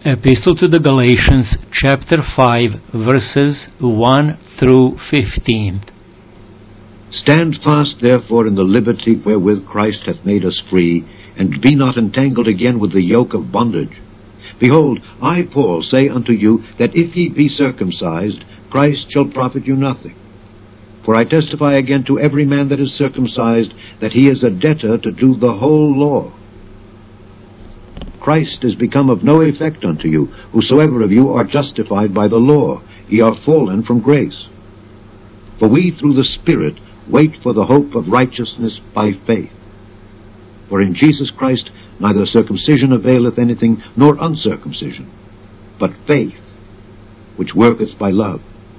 Epistle to the Galatians, chapter 5, verses 1 through 15. Stand fast, therefore, in the liberty wherewith Christ hath made us free, and be not entangled again with the yoke of bondage. Behold, I, Paul, say unto you, that if ye be circumcised, Christ shall profit you nothing. For I testify again to every man that is circumcised, that he is a debtor to do the whole law. Christ is become of no effect unto you, whosoever of you are justified by the law. Ye are fallen from grace. For we through the Spirit wait for the hope of righteousness by faith. For in Jesus Christ neither circumcision availeth anything, nor uncircumcision, but faith, which worketh by love.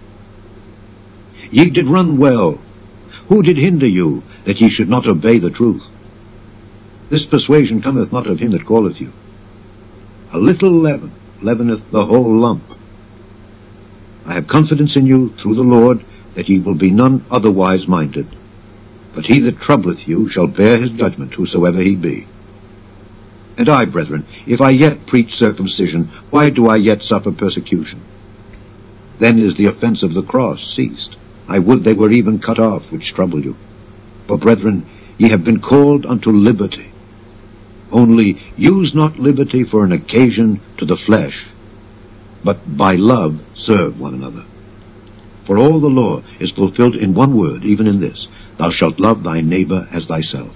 Ye did run well. Who did hinder you, that ye should not obey the truth? This persuasion cometh not of him that calleth you. A little leaven leaveneth the whole lump. I have confidence in you through the Lord, that ye will be none otherwise minded. But he that troubleth you shall bear his judgment, whosoever he be. And I, brethren, if I yet preach circumcision, why do I yet suffer persecution? Then is the offense of the cross ceased. I would they were even cut off, which trouble you. For, brethren, ye have been called unto liberty. Only use not liberty for an occasion to the flesh, but by love serve one another. For all the law is fulfilled in one word, even in this, thou shalt love thy neighbor as thyself.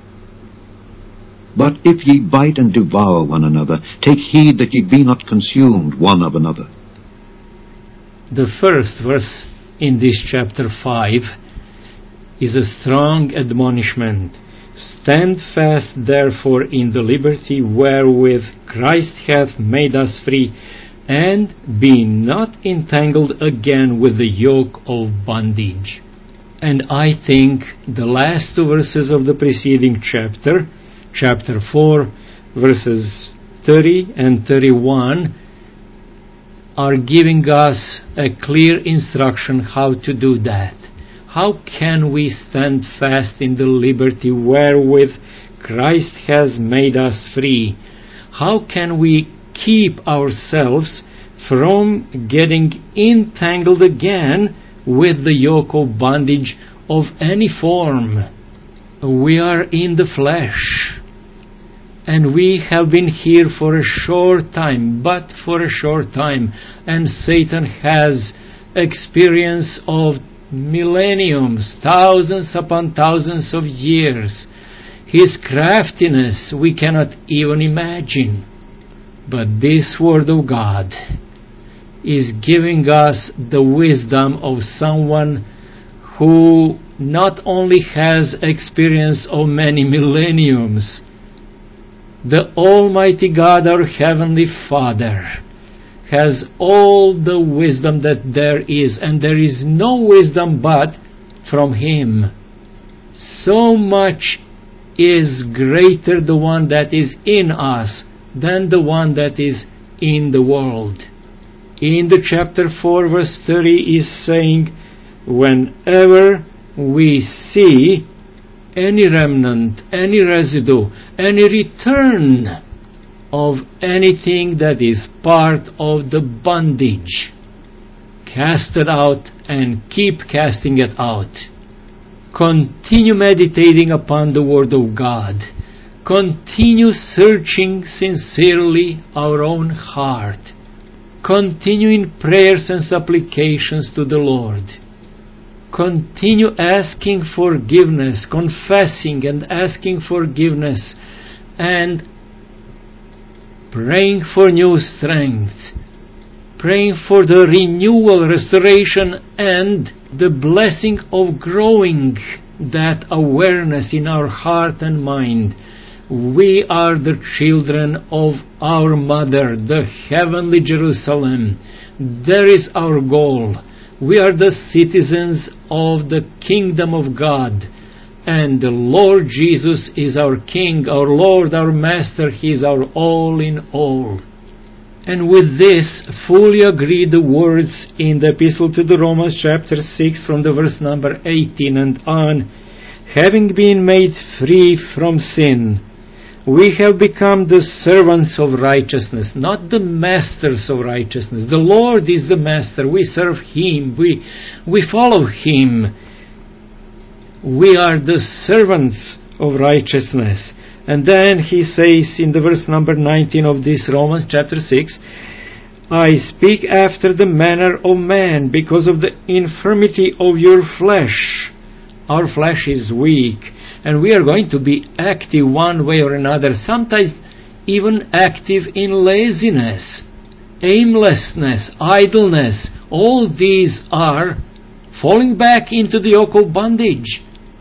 But if ye bite and devour one another, take heed that ye be not consumed one of another. The first verse in this chapter 5 is a strong admonishment. Stand fast, therefore, in the liberty wherewith Christ hath made us free, and be not entangled again with the yoke of bondage. And I think the last two verses of the preceding chapter, chapter 4, verses 30 and 31, are giving us a clear instruction how to do that. How can we stand fast in the liberty wherewith Christ has made us free? How can we keep ourselves from getting entangled again with the yoke of bondage of any form? We are in the flesh, and we have been here for a short time, but for a short time, and Satan has experience of millenniums, thousands upon thousands of years. His craftiness we cannot even imagine. But this Word of God is giving us the wisdom of someone who not only has experience of many millenniums. The Almighty God, our Heavenly Father, has all the wisdom that there is, and there is no wisdom but from Him. So much is greater the one that is in us than the one that is in the world. In the chapter 4 verse 30 is saying, whenever we see any remnant, any residue, any return of anything that is part of the bondage, cast it out and keep casting it out. Continue meditating upon the Word of God. Continue searching sincerely our own heart. Continue in prayers and supplications to the Lord. Continue asking forgiveness, confessing and asking forgiveness, and praying for new strength, praying for the renewal, restoration, and the blessing of growing that awareness in our heart and mind. We are the children of our Mother, the heavenly Jerusalem. There is our goal. We are the citizens of the kingdom of God. And the Lord Jesus is our King, our Lord, our Master. He is our all in all. And with this, fully agree the words in the Epistle to the Romans chapter 6 from the verse number 18 and on. Having been made free from sin, We have become the servants of righteousness, not the masters of righteousness. The Lord is the master. We serve Him. We follow Him. We are the servants of righteousness. And then he says in the verse number 19 of this Romans chapter 6, I speak after the manner of man because of the infirmity of your flesh. Our flesh is weak, and we are going to be active one way or another, sometimes even active in laziness, aimlessness, idleness. All these are falling back into the yoke of bondage.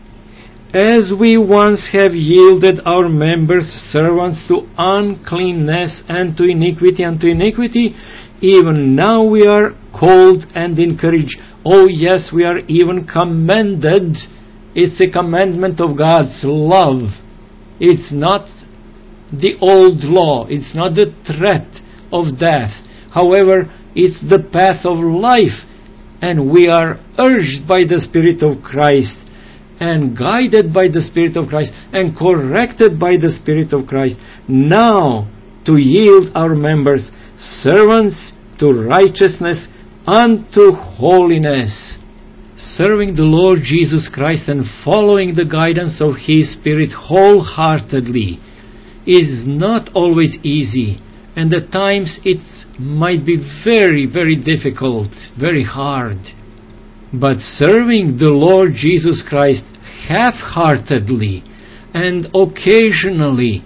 As we once have yielded our members servants to uncleanness and to iniquity, even now we are called and encouraged. Oh yes, we are even commended. It's a commandment of God's love. It's not the old law. It's not the threat of death. However, it's the path of life. And we are urged by the Spirit of Christ, and guided by the Spirit of Christ, and corrected by the Spirit of Christ, now to yield our members servants to righteousness unto holiness. Serving the Lord Jesus Christ and following the guidance of His Spirit wholeheartedly is not always easy, and at times it might be very, very difficult, very hard. But serving the Lord Jesus Christ half-heartedly and occasionally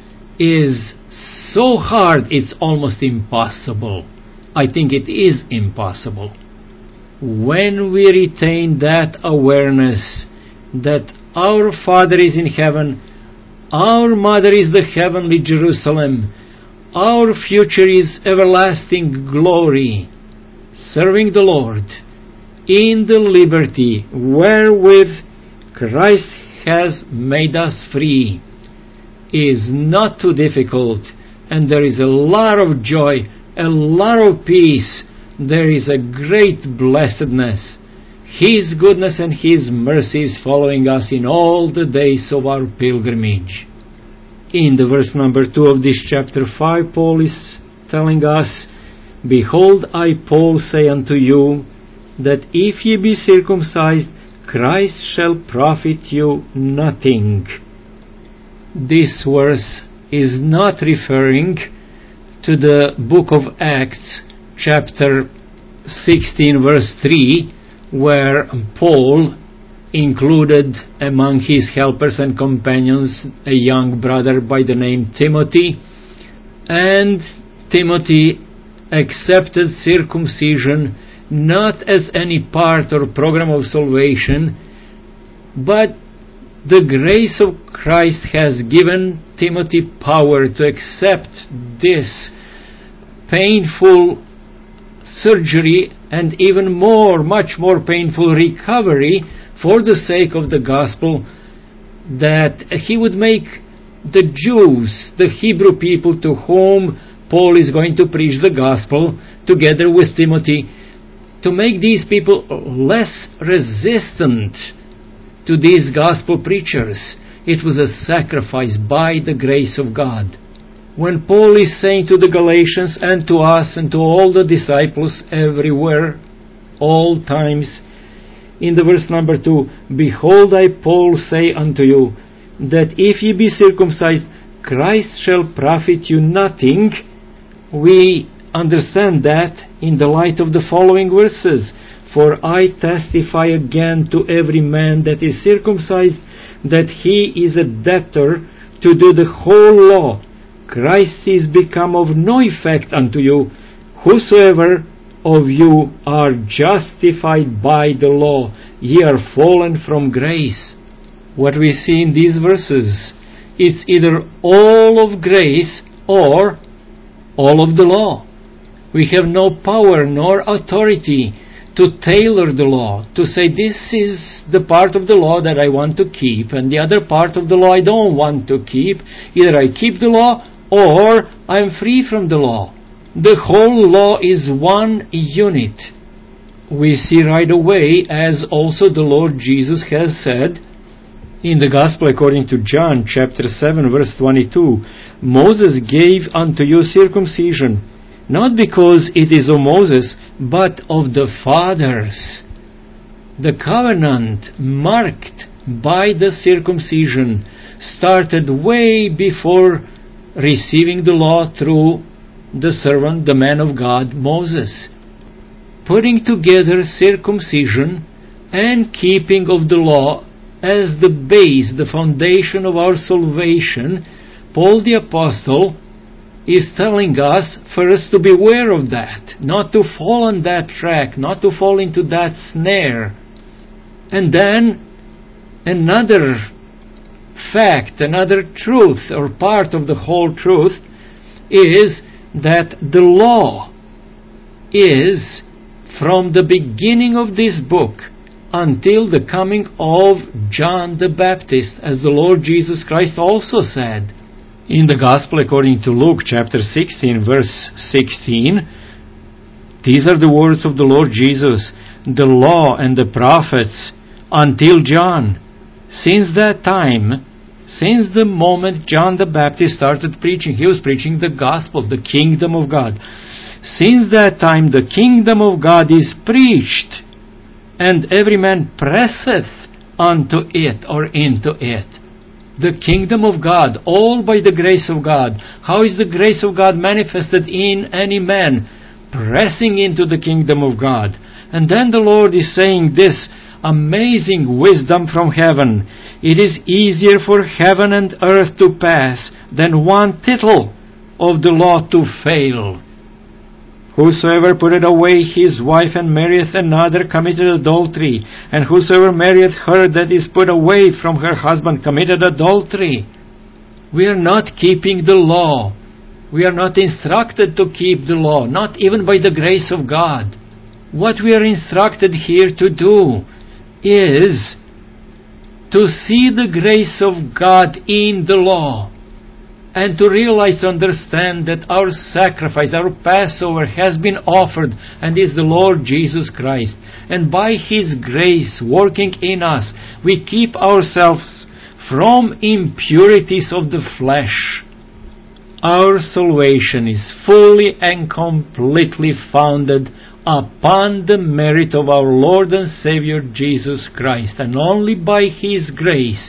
is so hard it's almost impossible. I think it is impossible. When we retain that awareness that our Father is in heaven, our Mother is the heavenly Jerusalem, our future is everlasting glory, serving the Lord in the liberty wherewith Christ has made us free, is not too difficult, and there is a lot of joy, a lot of peace. There is a great blessedness. His goodness and His mercy is following us in all the days of our pilgrimage. In the verse number 2 of this chapter 5, Paul is telling us, Behold, I, Paul, say unto you, that if ye be circumcised, Christ shall profit you nothing. This verse is not referring to the book of Acts, chapter 16, verse 3, where Paul included among his helpers and companions a young brother by the name Timothy, and Timothy accepted circumcision not as any part or program of salvation, but the grace of Christ has given Timothy power to accept this painful surgery and even more, much more painful recovery for the sake of the gospel, that he would make the Jews, the Hebrew people to whom Paul is going to preach the gospel together with Timothy, to make these people less resistant to these gospel preachers. It was a sacrifice by the grace of God. When Paul is saying to the Galatians and to us and to all the disciples everywhere, all times, in the verse number 2, Behold, I, Paul, say unto you, that if ye be circumcised, Christ shall profit you nothing. We understand that in the light of the following verses. For I testify again to every man that is circumcised, that he is a debtor to do the whole law. Christ is become of no effect unto you. Whosoever of you are justified by the law, ye are fallen from grace. What we see in these verses, it's either all of grace or all of the law. We have no power nor authority to tailor the law, to say this is the part of the law that I want to keep and the other part of the law I don't want to keep. Either I keep the law or I'm free from the law. The whole law is one unit. We see right away, as also the Lord Jesus has said In the Gospel according to John, chapter 7, verse 22, Moses gave unto you circumcision, not because it is of Moses, but of the fathers. The covenant marked by the circumcision started way before receiving the law through the servant, the man of God, Moses. Putting together circumcision and keeping of the law as the base, the foundation of our salvation, Paul the Apostle is telling us first to beware of that, not to fall on that track, not to fall into that snare. And then another fact, another truth, or part of the whole truth, is that the law is from the beginning of this book until the coming of John the Baptist, as the Lord Jesus Christ also said. In the Gospel according to Luke chapter 16, verse 16, these are the words of the Lord Jesus, the law and the prophets until John. Since that time, since the moment John the Baptist started preaching, he was preaching the gospel, the kingdom of God. Since that time the kingdom of God is preached, and every man presseth unto it or into it. The kingdom of God, all by the grace of God. How is the grace of God manifested in any man? Pressing into the kingdom of God. And then the Lord is saying this amazing wisdom from heaven. It is easier for heaven and earth to pass than one tittle of the law to fail. Whosoever putteth away his wife and marrieth another committed adultery, and whosoever marrieth her that is put away from her husband committed adultery. We are not keeping the law. We are not instructed to keep the law, not even by the grace of God. What we are instructed here to do is to see the grace of God in the law, and to realize, to understand that our sacrifice, our Passover has been offered and is the Lord Jesus Christ. And by His grace working in us, we keep ourselves from impurities of the flesh. Our salvation is fully and completely founded upon the merit of our Lord and Savior Jesus Christ, and only by His grace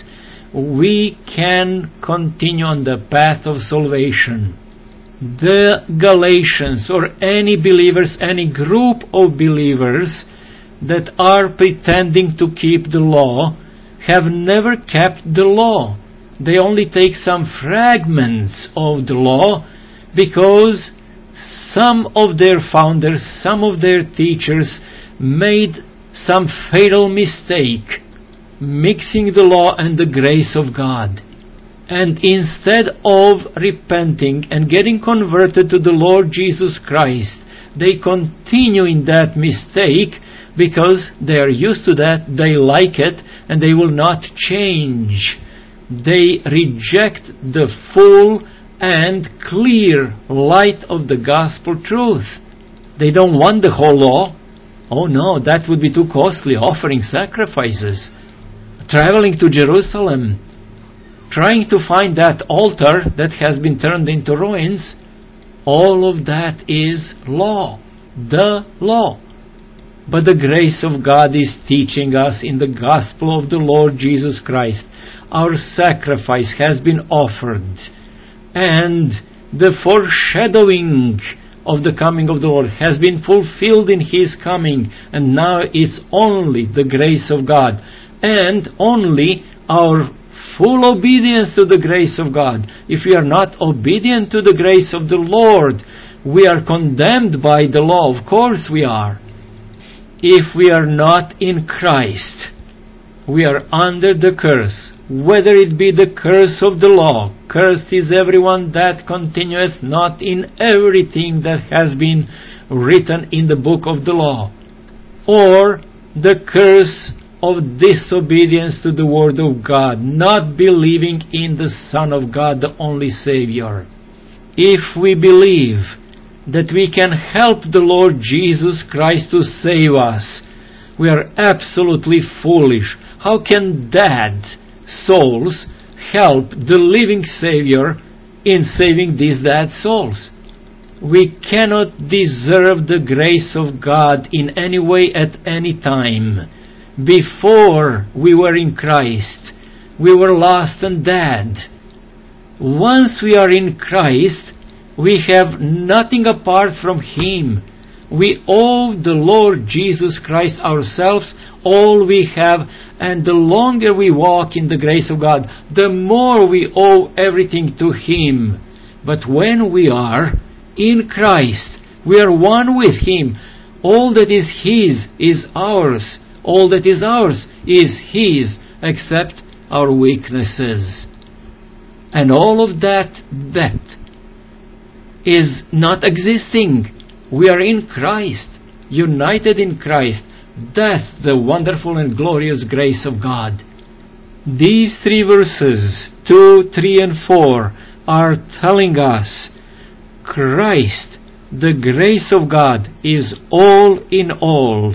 we can continue on the path of salvation. The Galatians, or any believers, any group of believers that are pretending to keep the law, have never kept the law. They only take some fragments of the law because some of their founders, some of their teachers made some fatal mistake, mixing the law and the grace of God. And instead of repenting and getting converted to the Lord Jesus Christ, they continue in that mistake because they are used to that, they like it, and they will not change. They reject the full and clear light of the gospel truth. They don't want the whole law. Oh no, that would be too costly, offering sacrifices, traveling to Jerusalem, trying to find that altar that has been turned into ruins. All of that is law, the law. But the grace of God is teaching us in the gospel of the Lord Jesus Christ. Our sacrifice has been offered, and the foreshadowing of the coming of the Lord has been fulfilled in His coming, and now it's only the grace of God and only our full obedience to the grace of God. If we are not obedient to the grace of the Lord, we are condemned by the law. Of course we are. If we are not in Christ, we are under the curse, whether it be the curse of the law. Cursed is everyone that continueth not in everything that has been written in the book of the law, or the curse of disobedience to the word of God, not believing in the Son of God, the only Savior. If we believe that we can help the Lord Jesus Christ to save us, we are absolutely foolish. How can Dad souls help the living Savior in saving these dead souls. We cannot deserve the grace of God in any way at any time. Before we were in Christ, we were lost and dead. Once we are in Christ, we have nothing apart from Him. We owe the Lord Jesus Christ ourselves all we have, and the longer we walk in the grace of God, the more we owe everything to Him. But when we are in Christ, we are one with Him. All that is His is ours. All that is ours is His, except our weaknesses. And all of that is not existing. We are in Christ, united in Christ. That's the wonderful and glorious grace of God. These three verses, 2, 3, and 4, are telling us Christ, the grace of God, is all in all.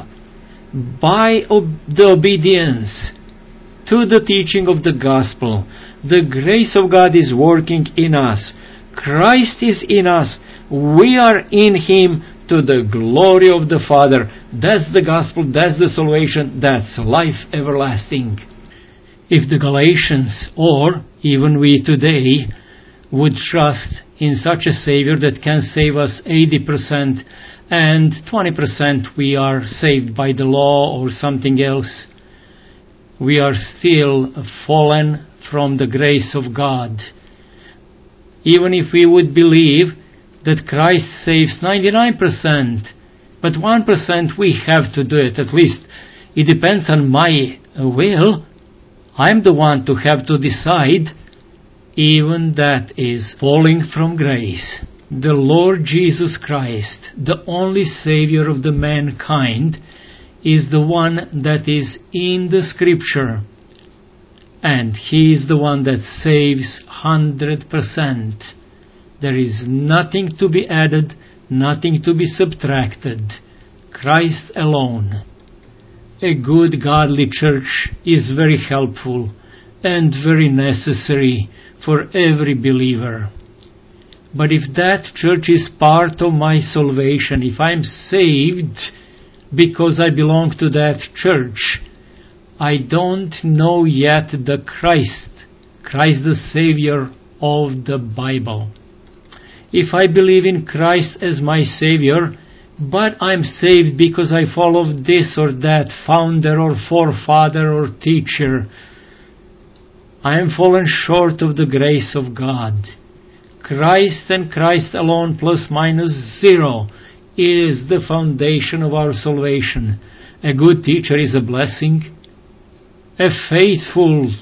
By the obedience to the teaching of the gospel, the grace of God is working in us. Christ is in us. We are in Him to the glory of the Father. That's the gospel, that's the salvation, that's life everlasting. If the Galatians, or even we today, would trust in such a Savior that can save us 80% and 20% we are saved by the law or something else, we are still fallen from the grace of God. Even if we would believe that Christ saves 99%, but 1% we have to do it. At least it depends on my will. I'm the one to have to decide. Even that is falling from grace. The Lord Jesus Christ, the only Savior of the mankind, is the one that is in the Scripture. And He is the one that saves 100%. There is nothing to be added, nothing to be subtracted. Christ alone. A good godly church is very helpful and very necessary for every believer. But if that church is part of my salvation, if I'm saved because I belong to that church, I don't know yet the Christ the Savior of the Bible. If I believe in Christ as my Savior, but I'm saved because I follow this or that founder or forefather or teacher, I am fallen short of the grace of God. Christ and Christ alone plus minus zero is the foundation of our salvation. A good teacher is a blessing. A faithful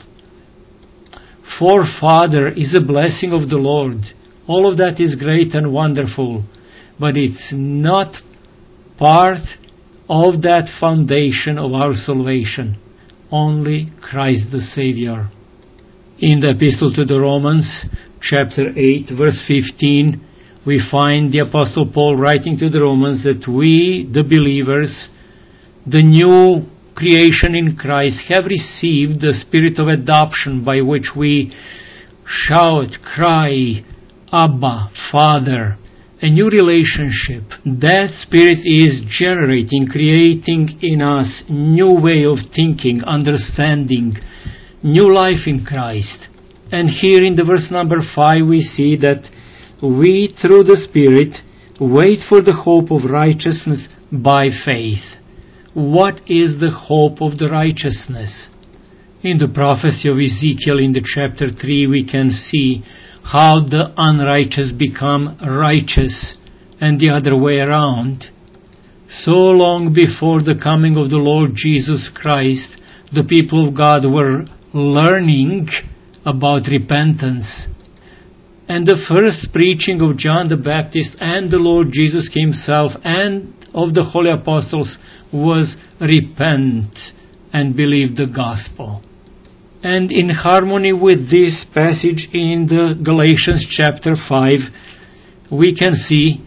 forefather is a blessing of the Lord. All of that is great and wonderful, but it's not part of that foundation of our salvation. Only Christ the Savior. In the Epistle to the Romans, chapter 8, verse 15, we find the Apostle Paul writing to the Romans that we, the believers, the new creation in Christ, have received the spirit of adoption by which we shout, cry, Abba, Father, a new relationship. That Spirit is generating, creating in us new way of thinking, understanding, new life in Christ. And here in the verse number 5 we see that we, through the Spirit, wait for the hope of righteousness by faith. What is the hope of the righteousness? In the prophecy of Ezekiel in the chapter 3 we can see how the unrighteous become righteous and the other way around. So long before the coming of the Lord Jesus Christ, the people of God were learning about repentance. And the first preaching of John the Baptist and the Lord Jesus Himself and of the holy apostles was repent and believe the gospel. And in harmony with this passage in the Galatians chapter 5, we can see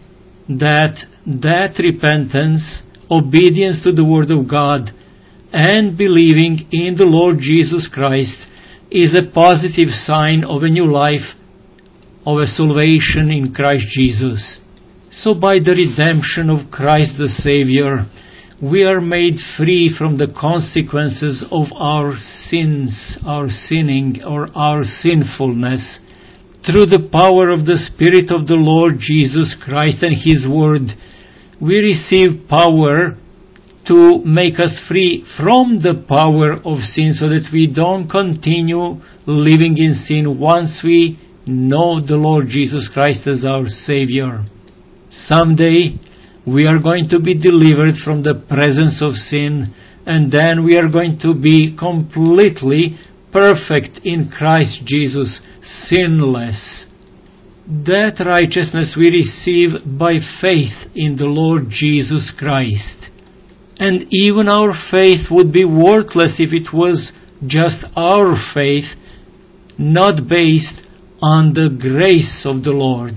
that repentance, obedience to the Word of God, and believing in the Lord Jesus Christ is a positive sign of a new life, of a salvation in Christ Jesus. So by the redemption of Christ the Savior, we are made free from the consequences of our sins, our sinning, or our sinfulness. Through the power of the Spirit of the Lord Jesus Christ and His Word, we receive power to make us free from the power of sin, so that we don't continue living in sin once we know the Lord Jesus Christ as our Savior. Someday we are going to be delivered from the presence of sin, and then we are going to be completely perfect in Christ Jesus, sinless. That righteousness we receive by faith in the Lord Jesus Christ. And even our faith would be worthless if it was just our faith, not based on the grace of the Lord.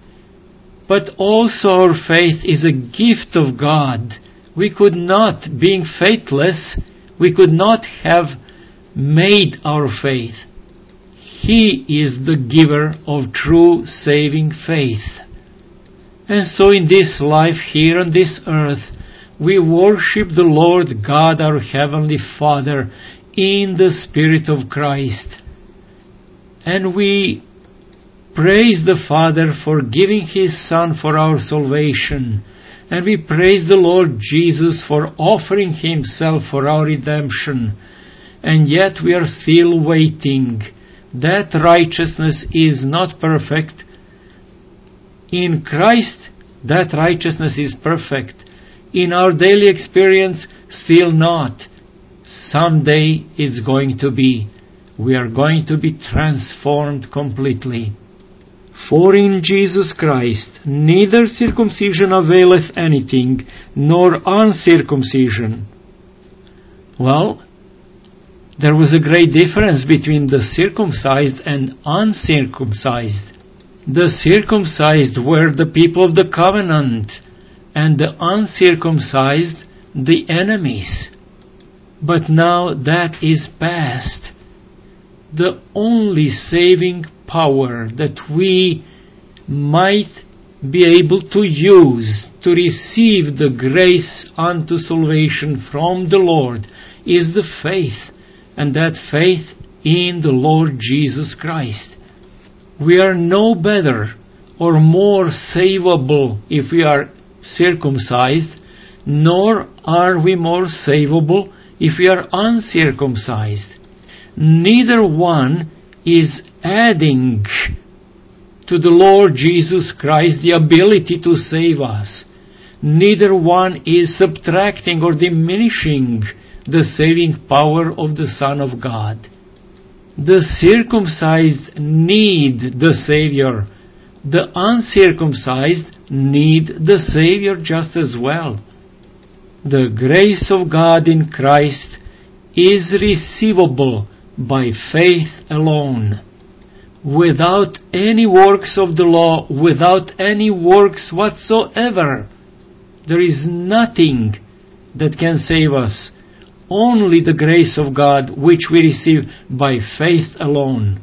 But also our faith is a gift of God. We could not, being faithless, we could not have made our faith. He is the giver of true saving faith. And so in this life here on this earth, we worship the Lord God, our Heavenly Father, in the Spirit of Christ. And we praise the Father for giving His Son for our salvation. And we praise the Lord Jesus for offering Himself for our redemption. And yet we are still waiting. That righteousness is not perfect. In Christ, that righteousness is perfect. In our daily experience, still not. Someday it's going to be. We are going to be transformed completely. For in Jesus Christ neither circumcision availeth anything, nor uncircumcision. Well, there was a great difference between the circumcised and uncircumcised. The circumcised were the people of the covenant, and the uncircumcised the enemies. But now that is past. The only saving power that we might be able to use to receive the grace unto salvation from the Lord is the faith, and that faith in the Lord Jesus Christ. We are no better or more savable if we are circumcised, nor are we more savable if we are uncircumcised. Neither one is adding to the Lord Jesus Christ the ability to save us. Neither one is subtracting or diminishing the saving power of the Son of God. The circumcised need the Savior. The uncircumcised need the Savior just as well. The grace of God in Christ is receivable by faith alone, without any works of the law, without any works whatsoever. There is nothing that can save us. Only the grace of God, which we receive by faith alone.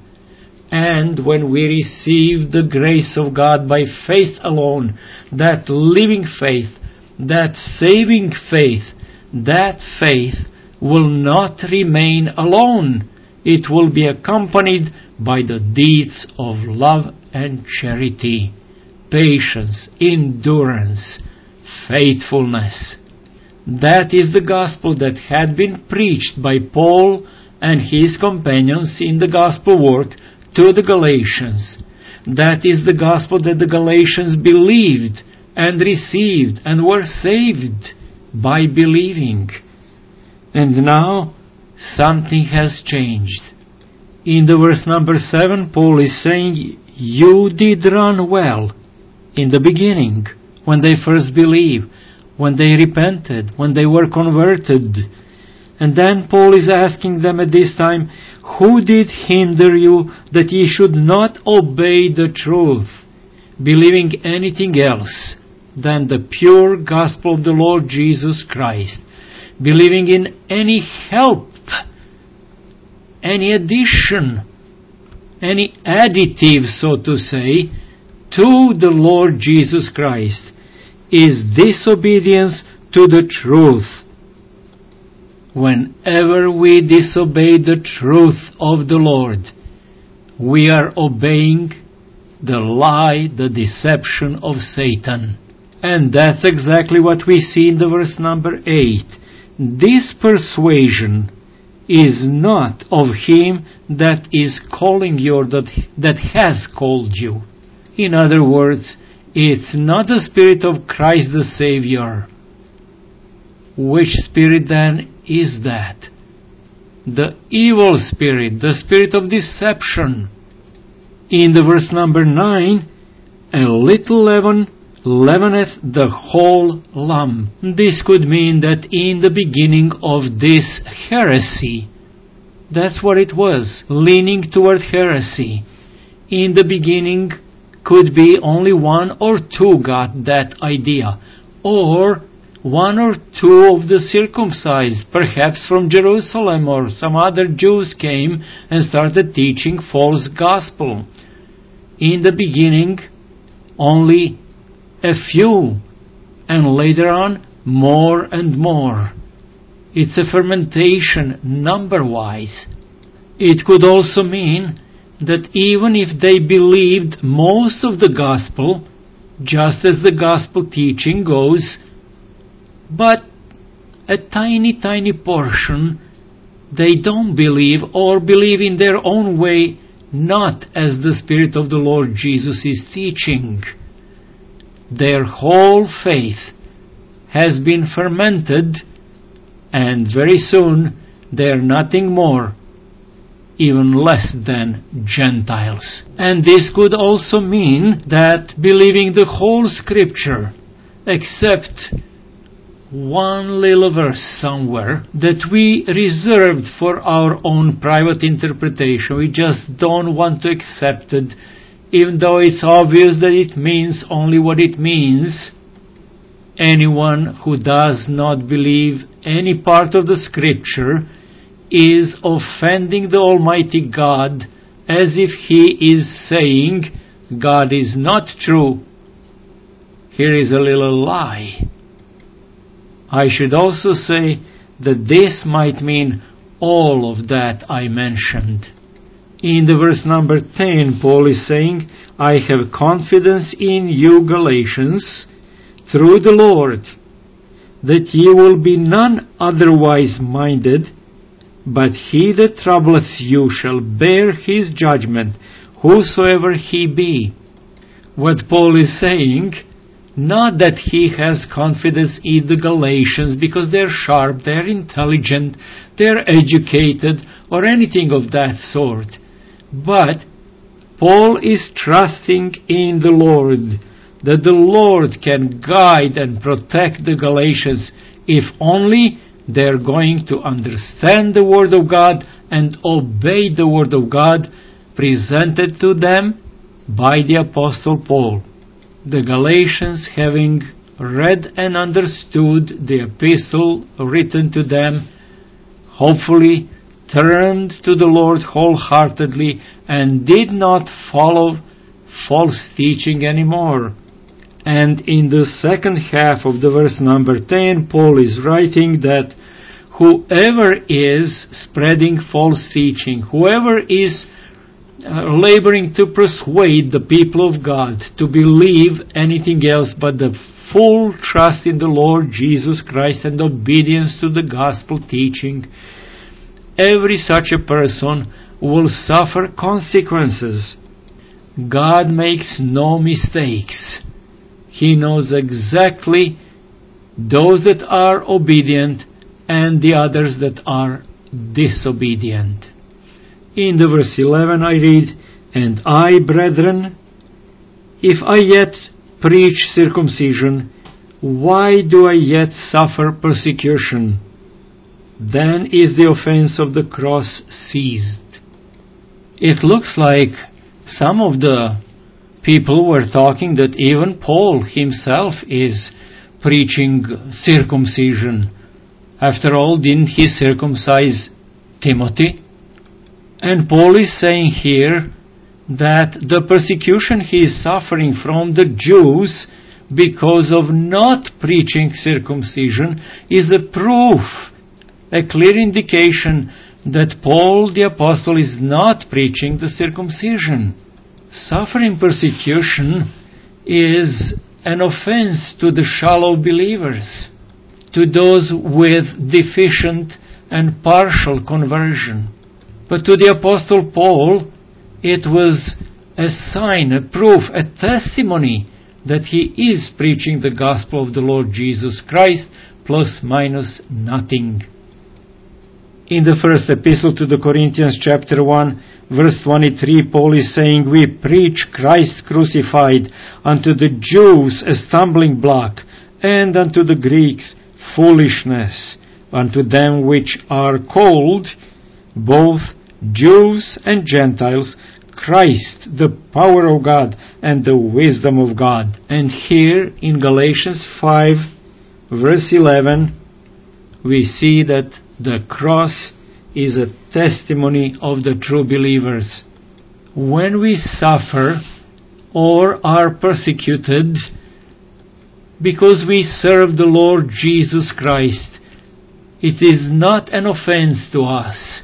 And when we receive the grace of God by faith alone, that living faith, that saving faith, that faith will not remain alone. It will be accompanied by the deeds of love and charity, patience, endurance, faithfulness. That is the gospel that had been preached by Paul and his companions in the gospel work to the Galatians. That is the gospel that the Galatians believed and received and were saved by believing. And now something has changed. In the verse number 7, Paul is saying, you did run well in the beginning, when they first believed, when they repented, when they were converted. And then Paul is asking them at this time, who did hinder you that ye should not obey the truth, believing anything else than the pure gospel of the Lord Jesus Christ, believing in any help, any addition, any additive, so to say, to the Lord Jesus Christ, is disobedience to the truth. Whenever we disobey the truth of the Lord, we are obeying the lie, the deception of Satan. And that's exactly what we see in the verse number 8. This persuasion is not of him that is calling you, or that has called you. In other words, it's not the Spirit of Christ the Savior. Which spirit then is that? The evil spirit, the spirit of deception. In the verse number 9, a little leaven leaveneth the whole lump. This could mean that in the beginning of this heresy, that's what it was, leaning toward heresy. In the beginning could be only one or two got that idea, or one or two of the circumcised, perhaps from Jerusalem, or some other Jews came and started teaching false gospel. In the beginning, only a few, and later on, more and more. It's a fermentation number-wise. It could also mean that even if they believed most of the gospel, just as the gospel teaching goes, but a tiny, tiny portion they don't believe, or believe in their own way, not as the Spirit of the Lord Jesus is teaching. Their whole faith has been fermented, and very soon they're nothing more, even less than Gentiles. And this could also mean that believing the whole Scripture, except one little verse somewhere that we reserved for our own private interpretation, we just don't want to accept it, even though it's obvious that it means only what it means. Anyone who does not believe any part of the Scripture is offending the Almighty God, as if he is saying God is not true. Here is a little lie. I should also say that this might mean all of that I mentioned. In the verse number 10, Paul is saying, I have confidence in you, Galatians, through the Lord, that ye will be none otherwise minded, but he that troubleth you shall bear his judgment, whosoever he be. What Paul is saying, not that he has confidence in the Galatians because they're sharp, they're intelligent, they're educated, or anything of that sort. But Paul is trusting in the Lord, that the Lord can guide and protect the Galatians if only they're going to understand the Word of God and obey the Word of God presented to them by the Apostle Paul. The Galatians, having read and understood the epistle written to them, hopefully turned to the Lord wholeheartedly and did not follow false teaching anymore. And in the second half of the verse number 10, Paul is writing that whoever is spreading false teaching, whoever is laboring to persuade the people of God to believe anything else but the full trust in the Lord Jesus Christ and obedience to the gospel teaching, every such a person will suffer consequences. God makes no mistakes. He knows exactly those that are obedient and the others that are disobedient. In the verse 11 I read, And I, brethren, if I yet preach circumcision, why do I yet suffer persecution? Then is the offense of the cross ceased. It looks like some of the people were talking that even Paul himself is preaching circumcision. After all, didn't he circumcise Timothy? And Paul is saying here that the persecution he is suffering from the Jews because of not preaching circumcision is a proof, a clear indication that Paul the Apostle is not preaching the circumcision. Suffering persecution is an offense to the shallow believers, to those with deficient and partial conversion. But to the Apostle Paul, it was a sign, a proof, a testimony that he is preaching the gospel of the Lord Jesus Christ, plus minus nothing. In the first epistle to the Corinthians, chapter 1, verse 23, Paul is saying, "We preach Christ crucified, unto the Jews a stumbling block, and unto the Greeks foolishness. Unto them which are called, both Jews and Gentiles, Christ, the power of God and the wisdom of God." And here in Galatians 5, verse 11, we see that the cross is a testimony of the true believers. When we suffer or are persecuted because we serve the Lord Jesus Christ, it is not an offense to us.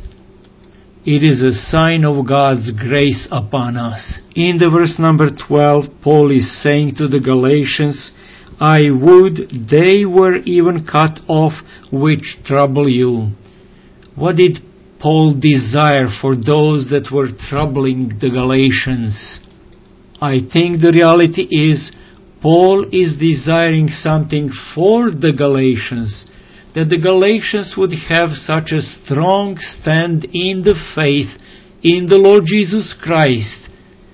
It is a sign of God's grace upon us. In the verse number 12, Paul is saying to the Galatians, "I would they were even cut off which trouble you." What did Paul desire for those that were troubling the Galatians? I think the reality is Paul is desiring something for the Galatians, that the Galatians would have such a strong stand in the faith in the Lord Jesus Christ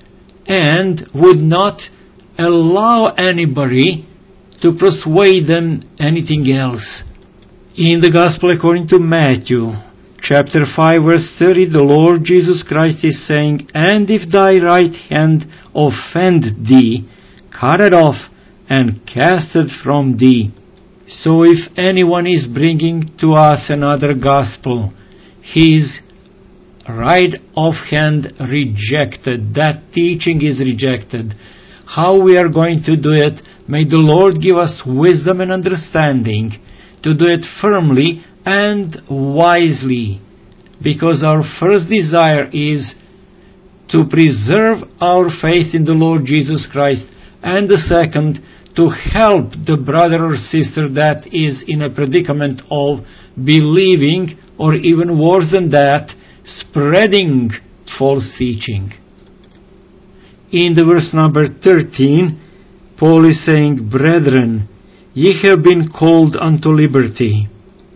and would not allow anybody to persuade them anything else. In the Gospel according to Matthew, chapter 5, verse 30, the Lord Jesus Christ is saying, "And if thy right hand offend thee, cut it off and cast it from thee." So if anyone is bringing to us another gospel, his right of hand rejected, that teaching is rejected. How we are going to do it, may the Lord give us wisdom and understanding to do it firmly and wisely, because our first desire is to preserve our faith in the Lord Jesus Christ, and the second, to help the brother or sister that is in a predicament of believing, or even worse than that, spreading false teaching. In the verse number 13, Paul is saying, "Brethren, ye have been called unto liberty.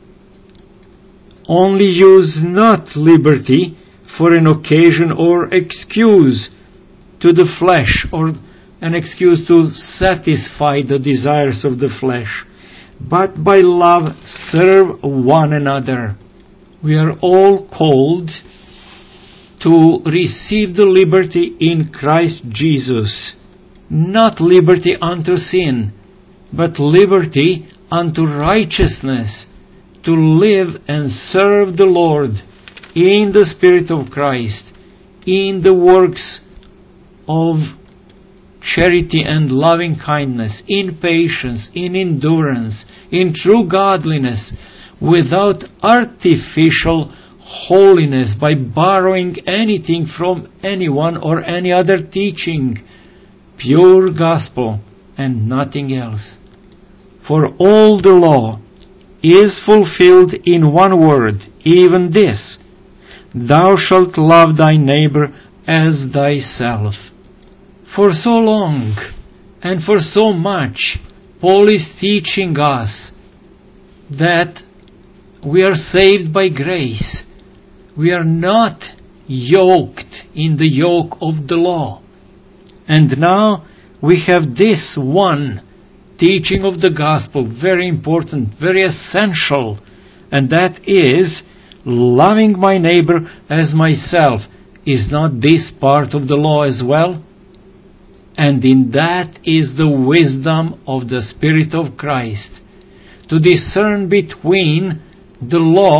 Only use not liberty for an occasion or excuse to the flesh, or an excuse to satisfy the desires of the flesh, but by love serve one another." We are all called to receive the liberty in Christ Jesus. Not liberty unto sin, but liberty unto righteousness, to live and serve the Lord in the Spirit of Christ, in the works of charity and loving kindness, in patience, in endurance, in true godliness, without artificial holiness, by borrowing anything from anyone or any other teaching. Pure gospel and nothing else. For all the law is fulfilled in one word, even this: thou shalt love thy neighbor as thyself. For so long and for so much, Paul is teaching us that we are saved by grace. We are not yoked in the yoke of the law. And now we have this one teaching of the gospel, very important, very essential, and that is loving my neighbor as myself. Is not this part of the law as well? And in that is the wisdom of the Spirit of Christ, to discern between the law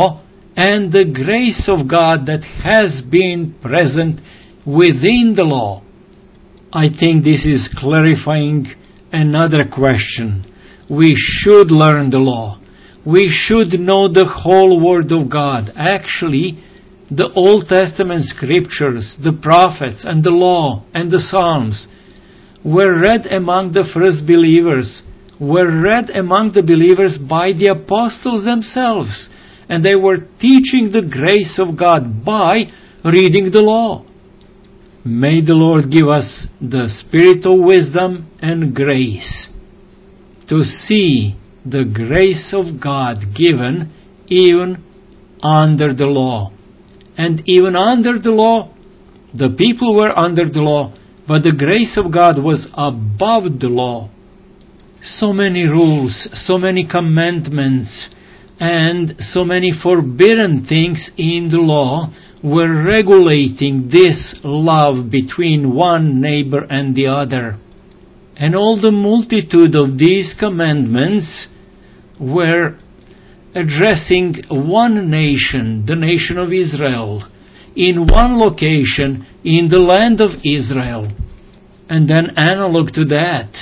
and the grace of God that has been present within the law. I think this is clarifying another question. We should learn the law. We should know the whole Word of God. Actually, the Old Testament scriptures, the prophets and the law and the Psalms were read among the first believers, were read among the believers by the apostles themselves, and they were teaching the grace of God by reading the law. May the Lord give us the spirit of wisdom and grace to see the grace of God given even under the law. And even under the law, the people were under the law, but the grace of God was above the law. So many rules, so many commandments, and so many forbidden things in the law were regulating this love between one neighbor and the other. And all the multitude of these commandments were addressing one nation, the nation of Israel, in one location in the land of Israel. And then analog to that,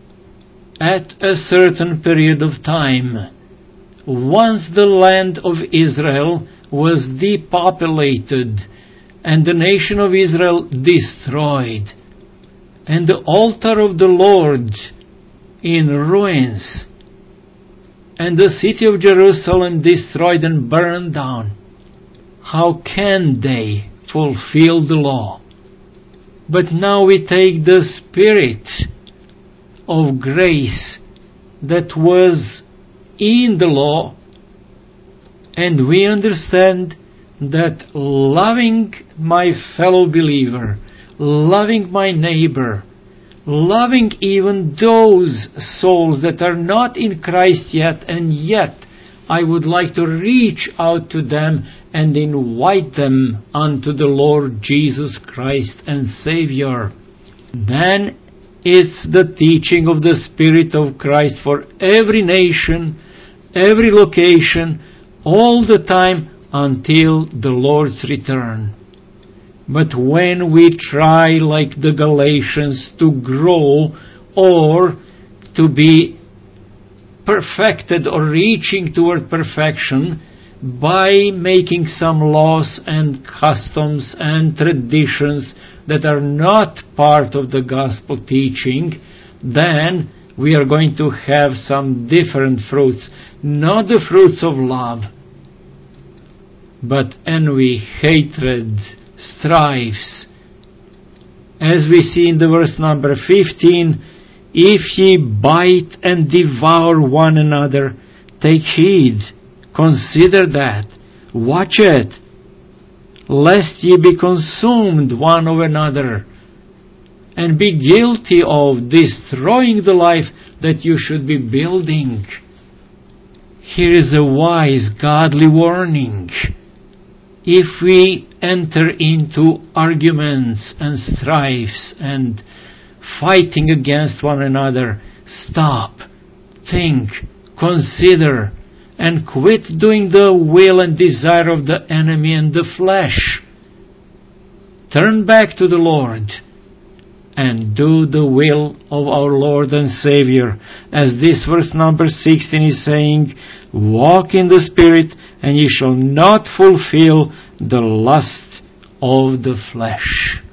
at a certain period of time, once the land of Israel was depopulated and the nation of Israel destroyed, and the altar of the Lord in ruins, and the city of Jerusalem destroyed and burned down, how can they fulfill the law? But now we take the spirit of grace that was in the law, and we understand that loving my fellow believer, loving my neighbor, loving even those souls that are not in Christ yet, and yet I would like to reach out to them and invite them unto the Lord Jesus Christ and Savior. Then it's the teaching of the Spirit of Christ for every nation, every location, all the time until the Lord's return. But when we try, like the Galatians, to grow or to be perfected or reaching toward perfection by making some laws and customs and traditions that are not part of the gospel teaching, then we are going to have some different fruits. Not the fruits of love, but envy, hatred, strifes. As we see in the verse number 15, if ye bite and devour one another, take heed, consider that, watch it, lest ye be consumed one of another, and be guilty of destroying the life that you should be building. Here is a wise, godly warning. If we enter into arguments and strifes and fighting against one another, stop, think, consider, and quit doing the will and desire of the enemy and the flesh. Turn back to the Lord and do the will of our Lord and Savior. As this verse number 16 is saying, walk in the Spirit, and ye shall not fulfill the lust of the flesh.